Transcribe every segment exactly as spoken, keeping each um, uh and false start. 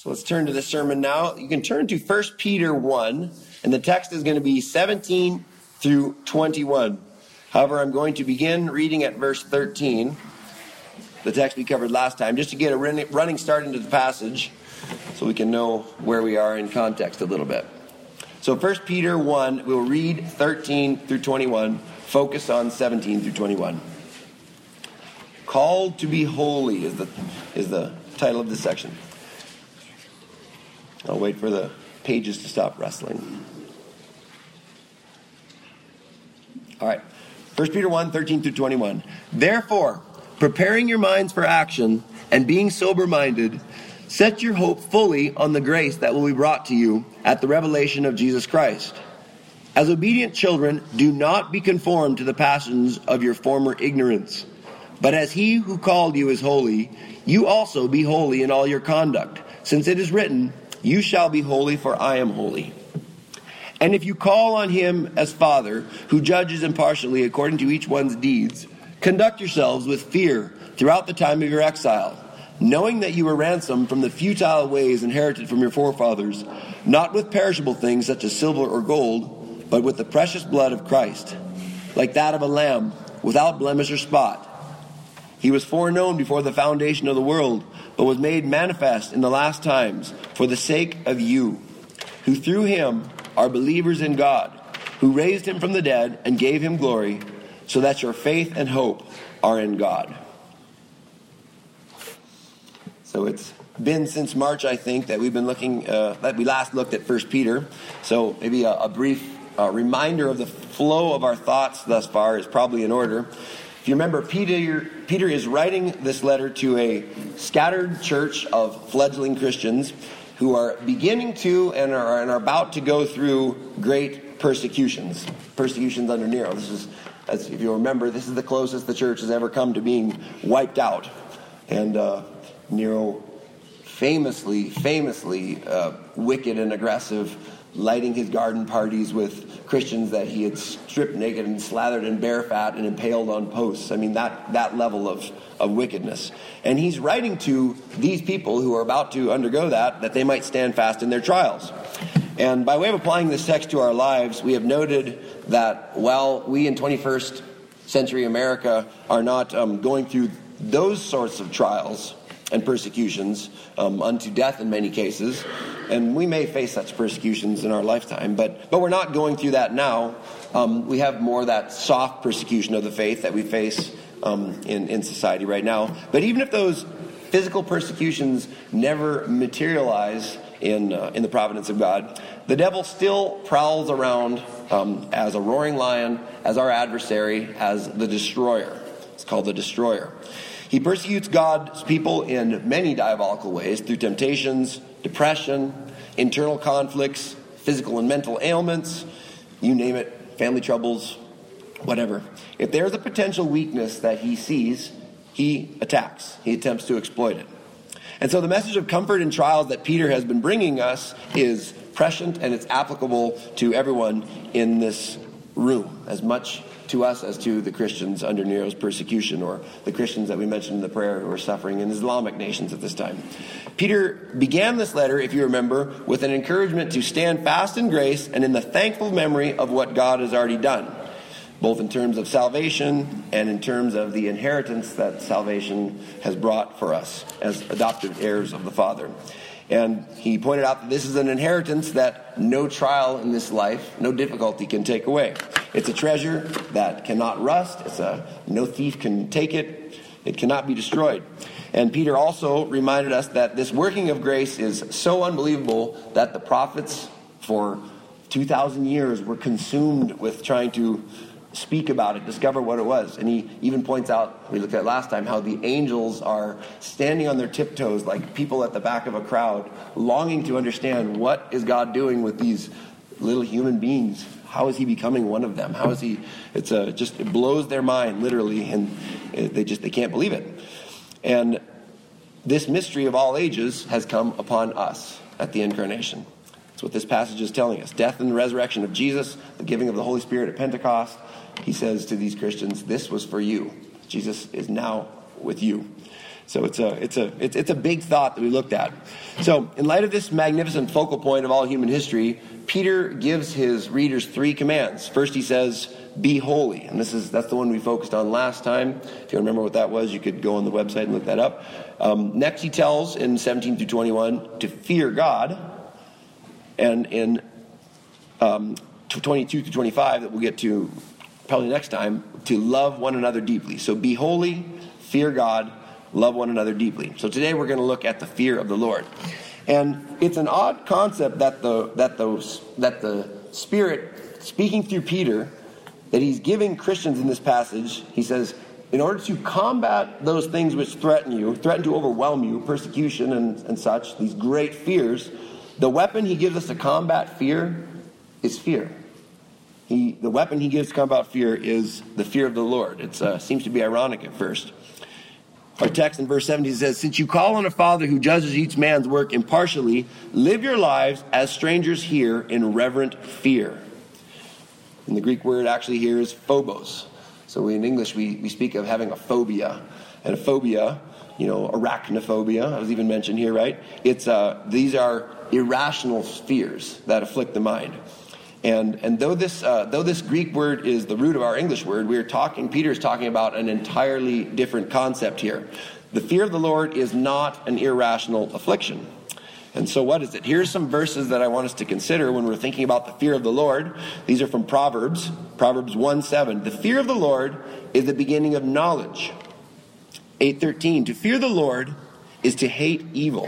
So let's turn to the sermon now. You can turn to First Peter one, and the text is going to be seventeen through twenty-one. However, I'm going to begin reading at verse thirteen, the text we covered last time, just to get a running start into the passage so we can know where we are in context a little bit. So First Peter one, we'll read thirteen through twenty-one, focus on seventeen through twenty-one. Called to be holy is the, is the title of this section. I'll wait for the pages to stop rustling. All right. First Peter one, thirteen through twenty-one. Therefore, preparing your minds for action and being sober-minded, set your hope fully on the grace that will be brought to you at the revelation of Jesus Christ. As obedient children, do not be conformed to the passions of your former ignorance. But as he who called you is holy, you also be holy in all your conduct, since it is written, you shall be holy, for I am holy. And if you call on him as Father, who judges impartially according to each one's deeds, conduct yourselves with fear throughout the time of your exile, knowing that you were ransomed from the futile ways inherited from your forefathers, not with perishable things such as silver or gold, but with the precious blood of Christ, like that of a lamb, without blemish or spot. He was foreknown before the foundation of the world, but was made manifest in the last times for the sake of you, who through him are believers in God, who raised him from the dead and gave him glory, so that your faith and hope are in God. So it's been since March, I think, that we've been looking, uh, that we last looked at First Peter. So maybe a, a brief uh, reminder of the flow of our thoughts thus far is probably in order. If you remember, Peter, Peter is writing this letter to a scattered church of fledgling Christians who are beginning to and are, and are about to go through great persecutions. Persecutions under Nero. This is, as if you remember, this is the closest the church has ever come to being wiped out. And uh, Nero famously, famously uh, wicked and aggressive, lighting his garden parties with Christians that he had stripped naked and slathered in bear fat and impaled on posts. I mean, that, that level of, of wickedness. And he's writing to these people who are about to undergo that, that they might stand fast in their trials. And by way of applying this text to our lives, we have noted that while we in twenty-first century America are not um, going through those sorts of trials and persecutions, um, unto death in many cases, and we may face such persecutions in our lifetime, but but we're not going through that now. Um, we have more of that soft persecution of the faith that we face um, in, in society right now. But even if those physical persecutions never materialize in uh, in the providence of God, the devil still prowls around um, as a roaring lion, as our adversary, as the destroyer. It's called the destroyer. He persecutes God's people in many diabolical ways through temptations, depression, internal conflicts, physical and mental ailments, you name it, family troubles, whatever. If there's a potential weakness that he sees, he attacks. He attempts to exploit it. And so the message of comfort in trials that Peter has been bringing us is prescient and it's applicable to everyone in this room, as much to us as to the Christians under Nero's persecution, or the Christians that we mentioned in the prayer who are suffering in Islamic nations at this time. Peter began this letter, if you remember, with an encouragement to stand fast in grace and in the thankful memory of what God has already done, both in terms of salvation and in terms of the inheritance that salvation has brought for us as adopted heirs of the Father. And he pointed out that this is an inheritance that no trial in this life, no difficulty can take away. It's a treasure that cannot rust. It's a no thief can take it. It cannot be destroyed. And Peter also reminded us that this working of grace is so unbelievable that the prophets for two thousand years were consumed with trying to speak about it, discover what it was. And he even points out, we looked at last time, how the angels are standing on their tiptoes like people at the back of a crowd, longing to understand what is God doing with these little human beings. How is he becoming one of them? How is he, it's a, just, it blows their mind, literally, and they just, they can't believe it. And this mystery of all ages has come upon us at the incarnation. That's what this passage is telling us. Death and the resurrection of Jesus, the giving of the Holy Spirit at Pentecost. He says to these Christians, this was for you. Jesus is now with you. So it's a it's a it's, it's a big thought that we looked at. So in light of this magnificent focal point of all human history, Peter gives his readers three commands. First, he says, "Be holy," and this is that's the one we focused on last time. If you remember what that was, you could go on the website and look that up. Um, next, he tells in seventeen through twenty-one to fear God, and in um, twenty-two through twenty-five that we'll get to probably next time, to love one another deeply. So be holy, fear God, love one another deeply. So today we're going to look at the fear of the Lord. And it's an odd concept that the that the that the Spirit speaking through Peter, that he's giving Christians in this passage. He says, in order to combat those things which threaten you, threaten to overwhelm you, persecution and, and such, these great fears, the weapon he gives us to combat fear is fear. He, the weapon he gives to combat fear is the fear of the Lord. It uh, seems to be ironic at first. Our text in verse seventeen says, "Since you call on a Father who judges each man's work impartially, live your lives as strangers here in reverent fear." And the Greek word actually here is phobos. So in English we, we speak of having a phobia. And a phobia, you know, arachnophobia, was even mentioned here, right? It's uh, these are irrational fears that afflict the mind. And and though this uh, though this Greek word is the root of our English word, we're talking. Peter is talking about an entirely different concept here. The fear of the Lord is not an irrational affliction. And so, what is it? Here's some verses that I want us to consider when we're thinking about the fear of the Lord. These are from Proverbs, Proverbs one seven. The fear of the Lord is the beginning of knowledge. eight thirteen. To fear the Lord is to hate evil.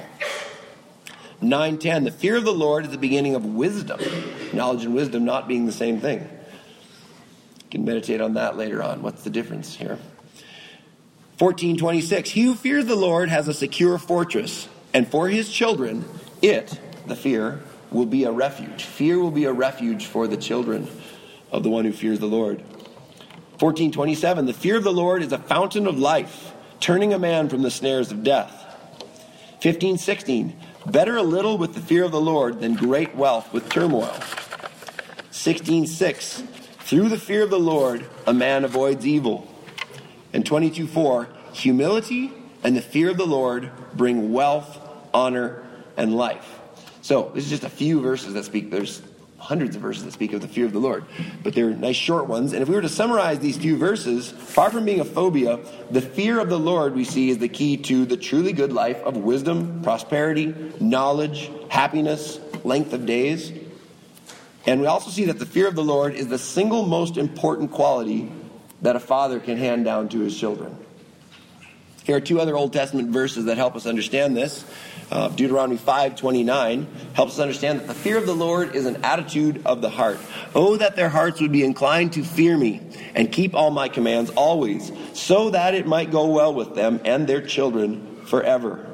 nine ten, the fear of the Lord is the beginning of wisdom. Knowledge and wisdom not being the same thing. You can meditate on that later on. What's the difference here? fourteen twenty-six, he who fears the Lord has a secure fortress, and for his children, it, the fear, will be a refuge. Fear will be a refuge for the children of the one who fears the Lord. fourteen twenty-seven, the fear of the Lord is a fountain of life, turning a man from the snares of death. fifteen sixteen, better a little with the fear of the Lord than great wealth with turmoil. sixteen six, through the fear of the Lord, a man avoids evil. And twenty-two four, humility and the fear of the Lord bring wealth, honor, and life. So this is just a few verses that speak. There's hundreds of verses that speak of the fear of the Lord, but they're nice short ones. And if we were to summarize these few verses, far from being a phobia, the fear of the Lord we see is the key to the truly good life of wisdom, prosperity, knowledge, happiness, length of days. And we also see that the fear of the Lord is the single most important quality that a father can hand down to his children. Here are two other Old Testament verses that help us understand this. Uh, Deuteronomy five twenty-nine helps us understand that the fear of the Lord is an attitude of the heart. Oh, that their hearts would be inclined to fear me and keep all my commands always, so that it might go well with them and their children forever.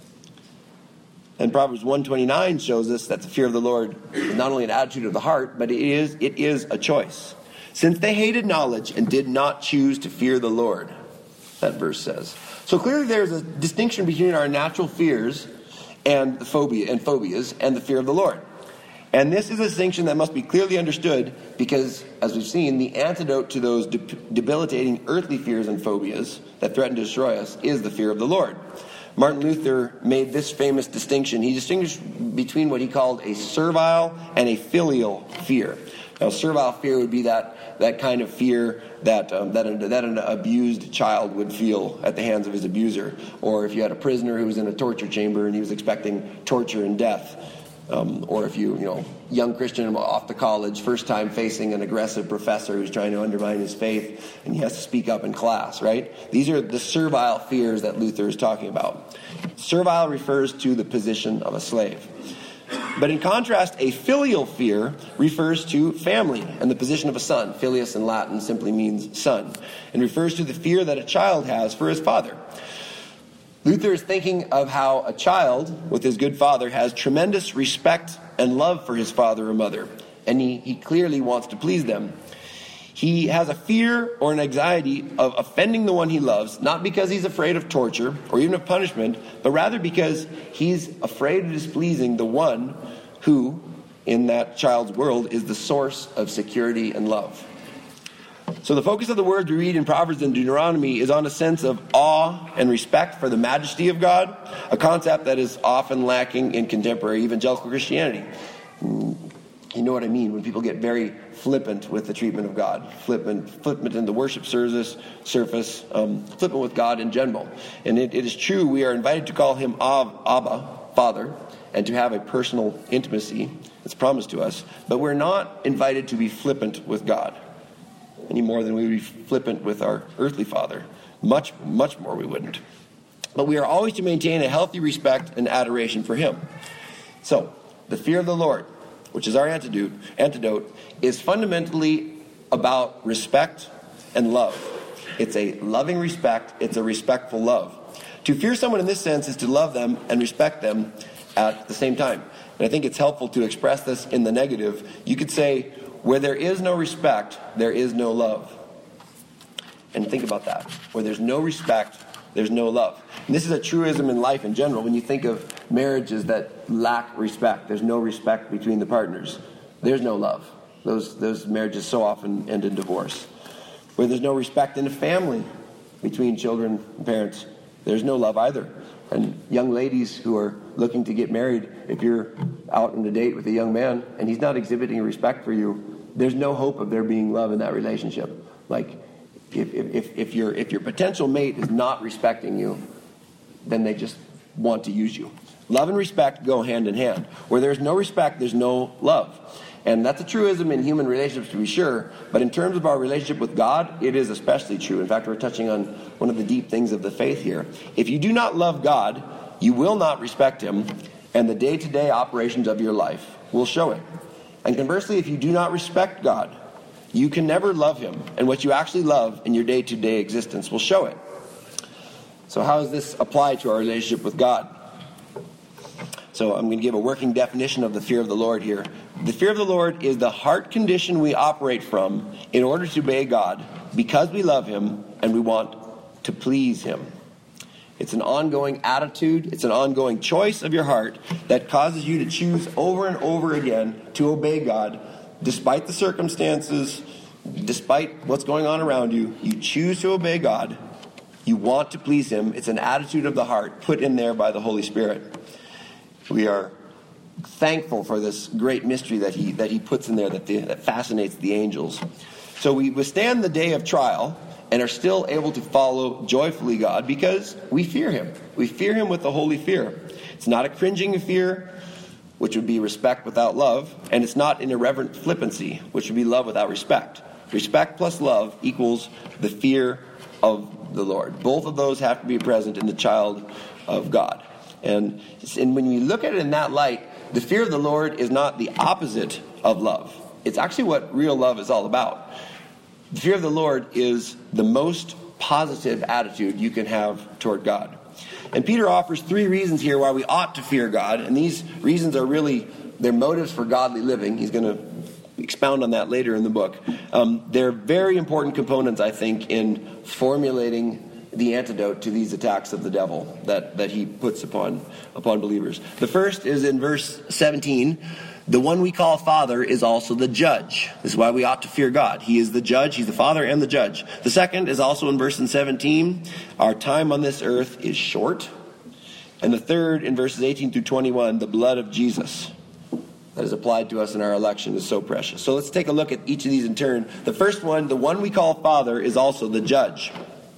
And Proverbs one twenty-nine shows us that the fear of the Lord is not only an attitude of the heart, but it is it is a choice. Since they hated knowledge and did not choose to fear the Lord, that verse says. So clearly there's a distinction between our natural fears and the phobia and phobias and the fear of the Lord. And this is a distinction that must be clearly understood because, as we've seen, the antidote to those de- debilitating earthly fears and phobias that threaten to destroy us is the fear of the Lord. Martin Luther made this famous distinction. He distinguished between what he called a servile and a filial fear. Now, servile fear would be that that kind of fear that um, that, an, that an abused child would feel at the hands of his abuser. Or if you had a prisoner who was in a torture chamber and he was expecting torture and death. Um, or if you, you know, young Christian off to college, first time facing an aggressive professor who's trying to undermine his faith and he has to speak up in class, right? These are the servile fears that Luther is talking about. Servile refers to the position of a slave. But in contrast, a filial fear refers to family and the position of a son. Filius in Latin simply means son, and refers to the fear that a child has for his father. Luther is thinking of how a child with his good father has tremendous respect and love for his father or mother, and he, he clearly wants to please them. He has a fear or an anxiety of offending the one he loves, not because he's afraid of torture or even of punishment, but rather because he's afraid of displeasing the one who, in that child's world, is the source of security and love. So the focus of the words we read in Proverbs and Deuteronomy is on a sense of awe and respect for the majesty of God, a concept that is often lacking in contemporary evangelical Christianity. You know what I mean when people get very flippant with the treatment of God, flippant, flippant in the worship service, surface, um, flippant with God in general. And it, it is true, we are invited to call him Av, Abba, Father, and to have a personal intimacy that's promised to us. But we're not invited to be flippant with God any more than we would be flippant with our earthly father. Much, much more we wouldn't. But we are always to maintain a healthy respect and adoration for him. So, the fear of the Lord, which is our antidote, antidote, is fundamentally about respect and love. It's a loving respect. It's a respectful love. To fear someone in this sense is to love them and respect them at the same time. And I think it's helpful to express this in the negative. You could say, where there is no respect, there is no love. And think about that. Where there's no respect, there's no love. And this is a truism in life in general. When you think of marriages that lack respect, there's no respect between the partners, there's no love. Those, those marriages so often end in divorce. Where there's no respect in a family between children and parents, there's no love either. And young ladies who are looking to get married, if you're out on a date with a young man and he's not exhibiting respect for you, there's no hope of there being love in that relationship. Like, if if if your if your potential mate is not respecting you, then they just want to use you. Love and respect go hand in hand. Where there's no respect, there's no love. And that's a truism in human relationships, to be sure. But in terms of our relationship with God, it is especially true. In fact, we're touching on one of the deep things of the faith here. If you do not love God, you will not respect him, and the day-to-day operations of your life will show it. And conversely, if you do not respect God, you can never love him, and what you actually love in your day-to-day existence will show it. So how does this apply to our relationship with God? So I'm going to give a working definition of the fear of the Lord here. The fear of the Lord is the heart condition we operate from in order to obey God because we love him and we want to please him. It's an ongoing attitude, it's an ongoing choice of your heart that causes you to choose over and over again to obey God despite the circumstances, despite what's going on around you. You choose to obey God. You want to please him. It's an attitude of the heart put in there by the Holy Spirit. We are thankful for this great mystery that he that he puts in there that, the, that fascinates the angels. So we withstand the day of trial and are still able to follow joyfully God because we fear him. We fear him with the holy fear. It's not a cringing fear, which would be respect without love, and it's not an irreverent flippancy, which would be love without respect. Respect plus love equals the fear of the Lord. Both of those have to be present in the child of God. And, and when we look at it in that light, the fear of the Lord is not the opposite of love. It's actually what real love is all about. The fear of the Lord is the most positive attitude you can have toward God. And Peter offers three reasons here why we ought to fear God. And these reasons are really, they're motives for godly living. He's going to expound on that later in the book. Um, they're very important components, I think, in formulating the antidote to these attacks of the devil that, that he puts upon, upon believers. The first is in verse seventeen. The one we call Father is also the judge. This is why we ought to fear God. He is the judge. He's the Father and the judge. The second is also in verse seventeen. Our time on this earth is short. And the third in verses eighteen through twenty-one, the blood of Jesus that is applied to us in our election is so precious. So let's take a look at each of these in turn. The first one, the one we call Father, is also the judge.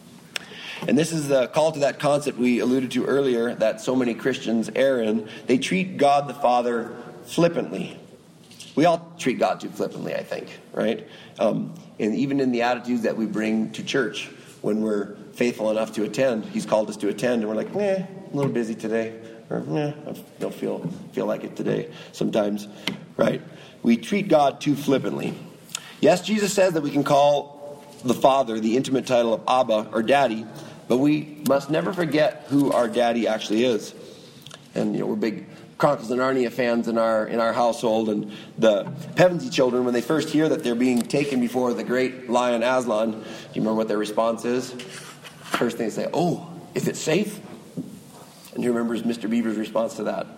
And this is the call to that concept we alluded to earlier that so many Christians err in. They treat God the Father flippantly. We all treat God too flippantly, I think, right? Um, and even in the attitudes that we bring to church when we're faithful enough to attend. He's called us to attend, and we're like, eh, I'm a little busy today. Or, eh, I don't feel, feel like it today sometimes, right? We treat God too flippantly. Yes, Jesus says that we can call the Father the intimate title of Abba or Daddy, but we must never forget who our Daddy actually is. And, you know, we're big Chronicles of Narnia fans in our in our household, and the Pevensey children, when they first hear that they're being taken before the great lion Aslan, do you remember what their response is? First thing they say, "Oh, is it safe?" And who remembers Mister Beaver's response to that?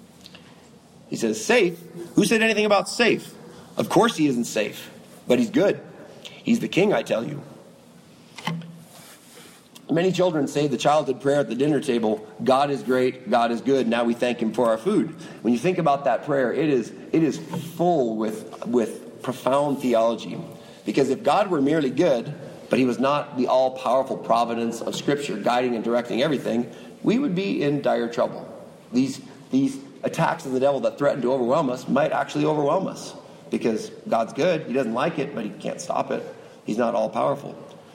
He says, "Safe? Who said anything about safe? Of course he isn't safe, but he's good. He's the king, I tell you. Many children say the childhood prayer at the dinner table, God is great, God is good, now we thank him for our food. When you think about that prayer, it is it is full with, with profound theology. Because if God were merely good, but he was not the all-powerful providence of Scripture guiding and directing everything, we would be in dire trouble. These, these attacks of the devil that threaten to overwhelm us might actually overwhelm us. Because God's good, he doesn't like it, but he can't stop it. He's not all-powerful.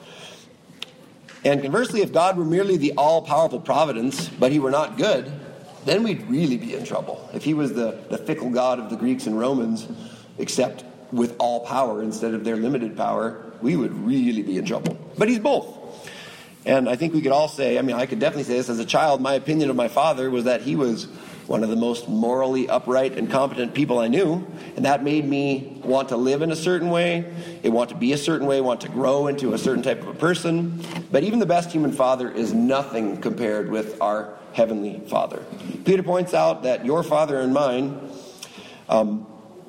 And conversely, if God were merely the all-powerful providence, but he were not good, then we'd really be in trouble. If he was the, the fickle God of the Greeks and Romans, except with all power instead of their limited power, we would really be in trouble. But he's both. And I think we could all say, I mean, I could definitely say this as a child, my opinion of my father was that he was one of the most morally upright and competent people I knew, and that made me want to live in a certain way, it want to be a certain way, want to grow into a certain type of a person. But even the best human father is nothing compared with our Heavenly Father. Peter points out that your father and mine um,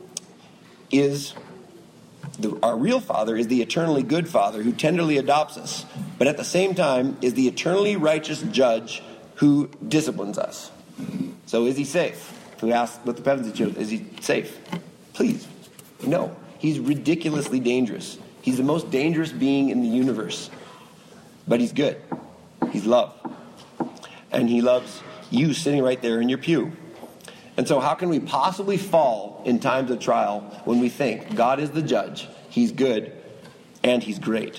is, the, our real Father is the eternally good Father who tenderly adopts us, but at the same time is the eternally righteous judge who disciplines us. So is he safe? If we ask what the peasants chose, is he safe? Please, no. He's ridiculously dangerous. He's the most dangerous being in the universe. But he's good. He's love. And he loves you sitting right there in your pew. And so how can we possibly fall in times of trial when we think God is the judge, he's good, and he's great?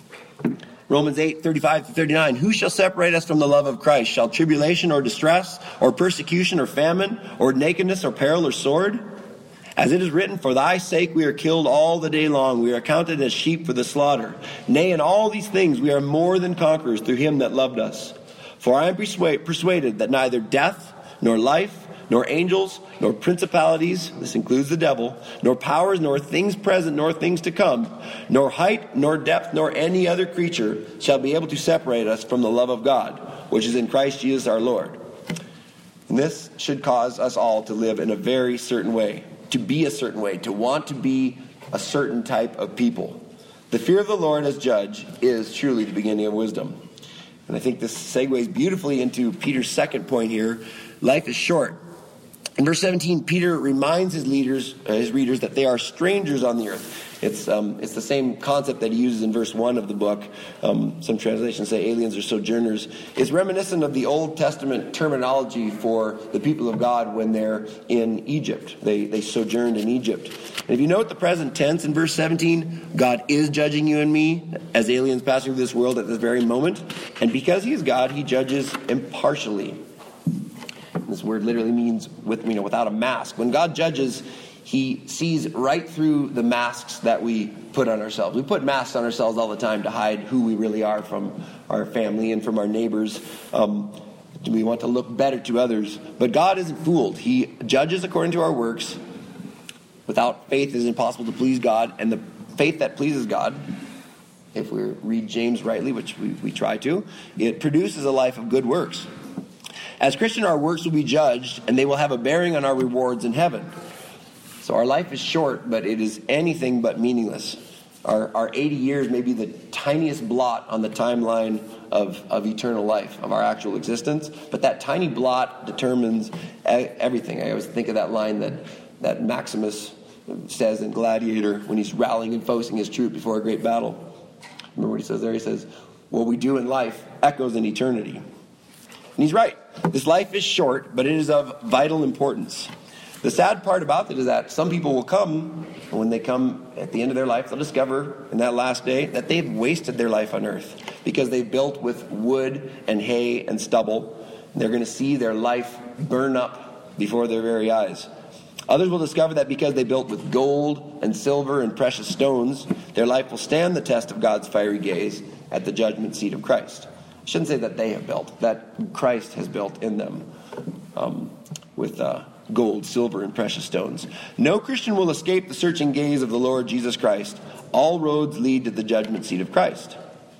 Romans eight, thirty-five to thirty-nine, who shall separate us from the love of Christ? Shall tribulation or distress or persecution or famine or nakedness or peril or sword? As it is written, for thy sake we are killed all the day long. We are counted as sheep for the slaughter. Nay, in all these things we are more than conquerors through him that loved us. For I am persuade, persuaded that neither death nor life, nor angels, nor principalities, this includes the devil, nor powers, nor things present, nor things to come, nor height, nor depth, nor any other creature shall be able to separate us from the love of God, which is in Christ Jesus our Lord. And this should cause us all to live in a very certain way, to be a certain way, to want to be a certain type of people. The fear of the Lord as judge is truly the beginning of wisdom. And I think this segues beautifully into Peter's second point here. Life is short. In verse seventeen, Peter reminds his leaders, uh, his readers, that they are strangers on the earth. It's um, it's the same concept that he uses in verse one of the book. Um, some translations say aliens or sojourners. It's reminiscent of the Old Testament terminology for the people of God when they're in Egypt. They they sojourned in Egypt. And if you note the present tense in verse seventeen, God is judging you and me as aliens passing through this world at this very moment. And because he is God, he judges impartially. This word literally means with you know without a mask. When God judges, he sees right through the masks that we put on ourselves. We put masks on ourselves all the time to hide who we really are from our family and from our neighbors. Um, we want to look better to others. But God isn't fooled. He judges according to our works. Without faith, it is impossible to please God. And the faith that pleases God, if we read James rightly, which we, we try to, it produces a life of good works. As Christians, our works will be judged, and they will have a bearing on our rewards in heaven. So our life is short, but it is anything but meaningless. Our, our eighty years may be the tiniest blot on the timeline of, of eternal life, of our actual existence. But that tiny blot determines everything. I always think of that line that, that Maximus says in Gladiator when he's rallying and focusing his troop before a great battle. Remember what he says there? He says, what we do in life echoes in eternity. And he's right. This life is short, but it is of vital importance. The sad part about it is that some people will come, and when they come at the end of their life, they'll discover in that last day that they've wasted their life on earth because they built with wood and hay and stubble. And they're going to see their life burn up before their very eyes. Others will discover that because they built with gold and silver and precious stones, their life will stand the test of God's fiery gaze at the judgment seat of Christ. I shouldn't say that they have built, that Christ has built in them um, with uh, gold, silver, and precious stones. No Christian will escape the searching gaze of the Lord Jesus Christ. All roads lead to the judgment seat of Christ.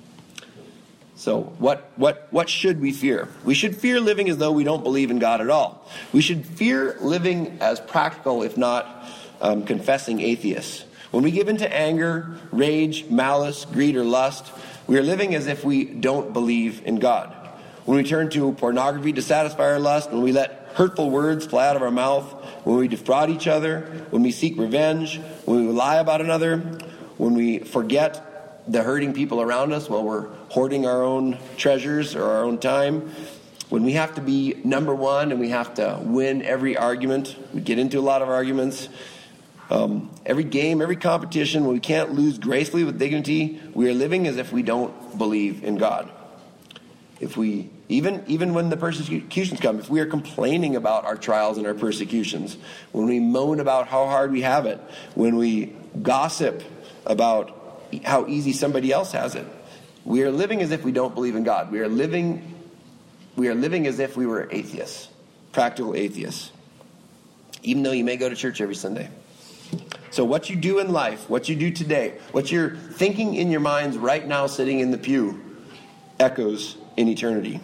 So what, what, what should we fear? We should fear living as though we don't believe in God at all. We should fear living as practical, if not um, confessing atheists. When we give in to anger, rage, malice, greed, or lust, we are living as if we don't believe in God. When we turn to pornography to satisfy our lust, when we let hurtful words fly out of our mouth, when we defraud each other, when we seek revenge, when we lie about another, when we forget the hurting people around us while we're hoarding our own treasures or our own time, when we have to be number one and we have to win every argument, we get into a lot of arguments, um, every game, every competition, when we can't lose gracefully with dignity, we are living as if we don't believe in God. If we, even, even when the persecutions come, if we are complaining about our trials and our persecutions, when we moan about how hard we have it, when we gossip about how easy somebody else has it, we are living as if we don't believe in God. We are living, we are living as if we were atheists, practical atheists, even though you may go to church every Sunday. So what you do in life, what you do today, what you're thinking in your minds right now sitting in the pew, echoes in eternity.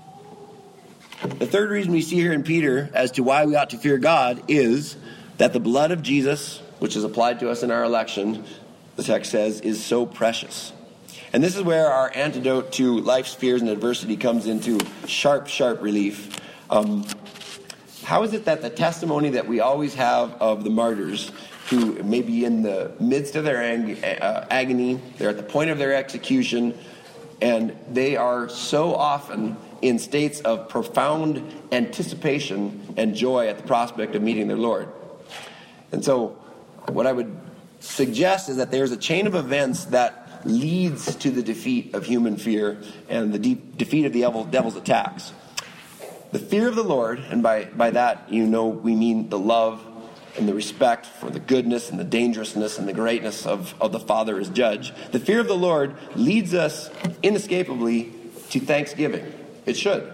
The third reason we see here in Peter as to why we ought to fear God is that the blood of Jesus, which is applied to us in our election, the text says, is so precious. And this is where our antidote to life's fears and adversity comes into sharp, sharp relief. Um, how is it that the testimony that we always have of the martyrs, who may be in the midst of their ag- uh, agony, they're at the point of their execution, and they are so often in states of profound anticipation and joy at the prospect of meeting their Lord. And so what I would suggest is that there's a chain of events that leads to the defeat of human fear and the de- defeat of the devil, devil's attacks. The fear of the Lord, and by, by that you know we mean the love and the respect for the goodness and the dangerousness and the greatness of, of the Father as judge. The fear of the Lord leads us inescapably to thanksgiving. It should.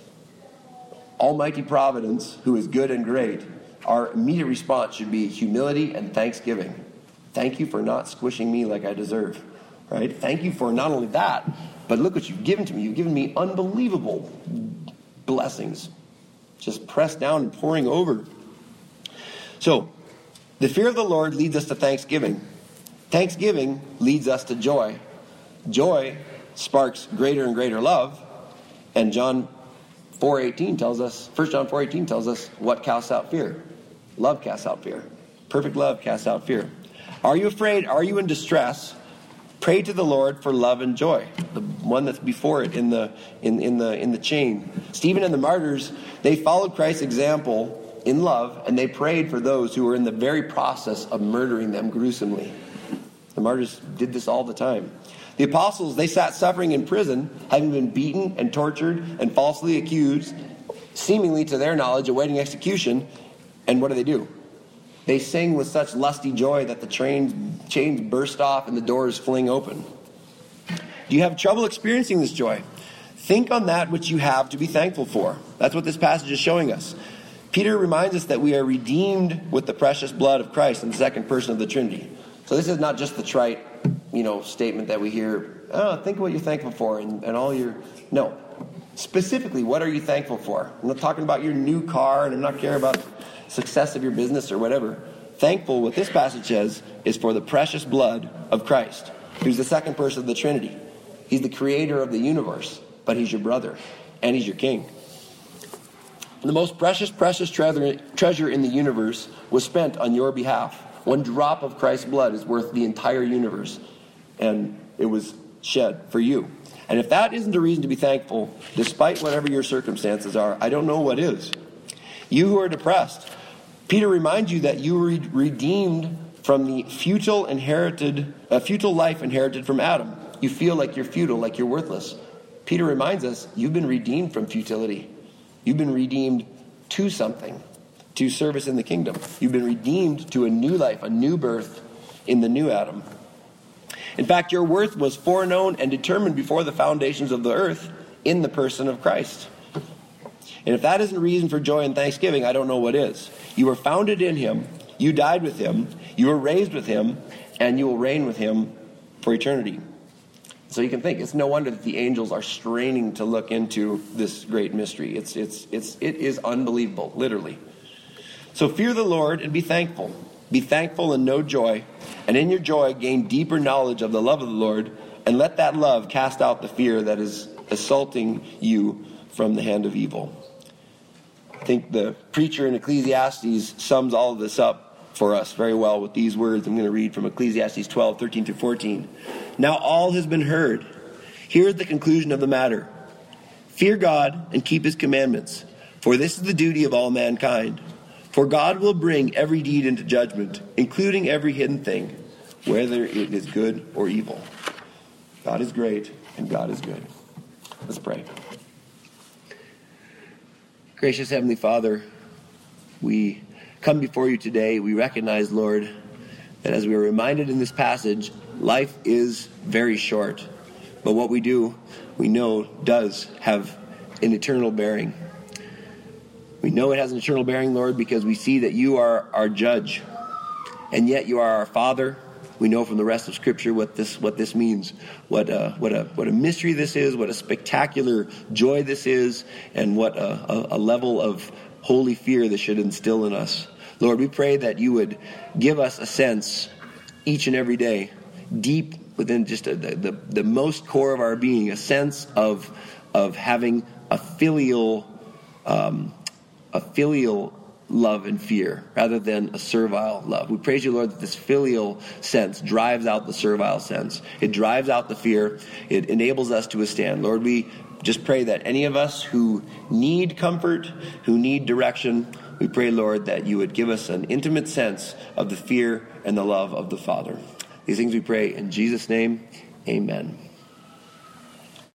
Almighty Providence, who is good and great, our immediate response should be humility and thanksgiving. Thank you for not squishing me like I deserve. Right? Thank you for not only that, but look what you've given to me. You've given me unbelievable blessings, just pressed down and pouring over. So, the fear of the Lord leads us to thanksgiving. Thanksgiving leads us to joy. Joy sparks greater and greater love. And John four eighteen tells us, First John four eighteen tells us what casts out fear. Love casts out fear. Perfect love casts out fear. Are you afraid? Are you in distress? Pray to the Lord for love and joy. The one that's before it in the in, in the in the chain. Stephen and the martyrs, they followed Christ's example in love, and they prayed for those who were in the very process of murdering them gruesomely. The martyrs did this all the time. The apostles, they sat suffering in prison, having been beaten and tortured and falsely accused, seemingly to their knowledge awaiting execution. And what do they do? They sing with such lusty joy that the chains, chains burst off and the doors fling open. Do you have trouble experiencing this joy? Think on that which you have to be thankful for. That's what this passage is showing us. Peter reminds us that we are redeemed with the precious blood of Christ in the second person of the Trinity. So this is not just the trite, you know, statement that we hear, oh, think of what you're thankful for and, and all your... No. Specifically, what are you thankful for? I'm not talking about your new car, and I'm not caring about success of your business or whatever. Thankful, what this passage says, is for the precious blood of Christ, who's the second person of the Trinity. He's the creator of the universe, but he's your brother, and he's your king. The most precious, precious treasure, treasure in the universe was spent on your behalf. One drop of Christ's blood is worth the entire universe, and it was shed for you. And if that isn't a reason to be thankful, despite whatever your circumstances are, I don't know what is. You who are depressed, Peter reminds you that you were redeemed from the futile inherited, uh, futile life inherited from Adam. You feel like you're futile, like you're worthless. Peter reminds us you've been redeemed from futility. You've been redeemed to something, to service in the kingdom. You've been redeemed to a new life, a new birth in the new Adam. In fact, your worth was foreknown and determined before the foundations of the earth in the person of Christ. And if that isn't reason for joy and thanksgiving, I don't know what is. You were founded in him, you died with him, you were raised with him, and you will reign with him for eternity. So you can think, it's no wonder that the angels are straining to look into this great mystery. It's, it's, it's, it is unbelievable, literally. So fear the Lord and be thankful. Be thankful and know joy. And in your joy, gain deeper knowledge of the love of the Lord, and let that love cast out the fear that is assaulting you from the hand of evil. I think the preacher in Ecclesiastes sums all of this up for us very well with these words. I'm going to read from Ecclesiastes twelve, thirteen through fourteen. Now all has been heard. Here is the conclusion of the matter. Fear God and keep his commandments, for this is the duty of all mankind. For God will bring every deed into judgment, including every hidden thing, whether it is good or evil. God is great and God is good. Let's pray. Gracious Heavenly Father, we come before you today. We recognize, Lord, that as we are reminded in this passage, life is very short. But what we do, we know, does have an eternal bearing. We know it has an eternal bearing, Lord, because we see that you are our judge. And yet you are our Father. We know from the rest of Scripture what this what this means, what a, what a what a mystery this is, what a spectacular joy this is, and what a, a, a level of holy fear this should instill in us. Lord, we pray that you would give us a sense each and every day, deep within just a, the, the the most core of our being, a sense of of having a filial um, a filial love and fear rather than a servile love. We praise you, Lord, that this filial sense drives out the servile sense. It drives out the fear. It enables us to withstand. Lord, we just pray that any of us who need comfort, who need direction, we pray, Lord, that you would give us an intimate sense of the fear and the love of the Father. These things we pray in Jesus' name. Amen.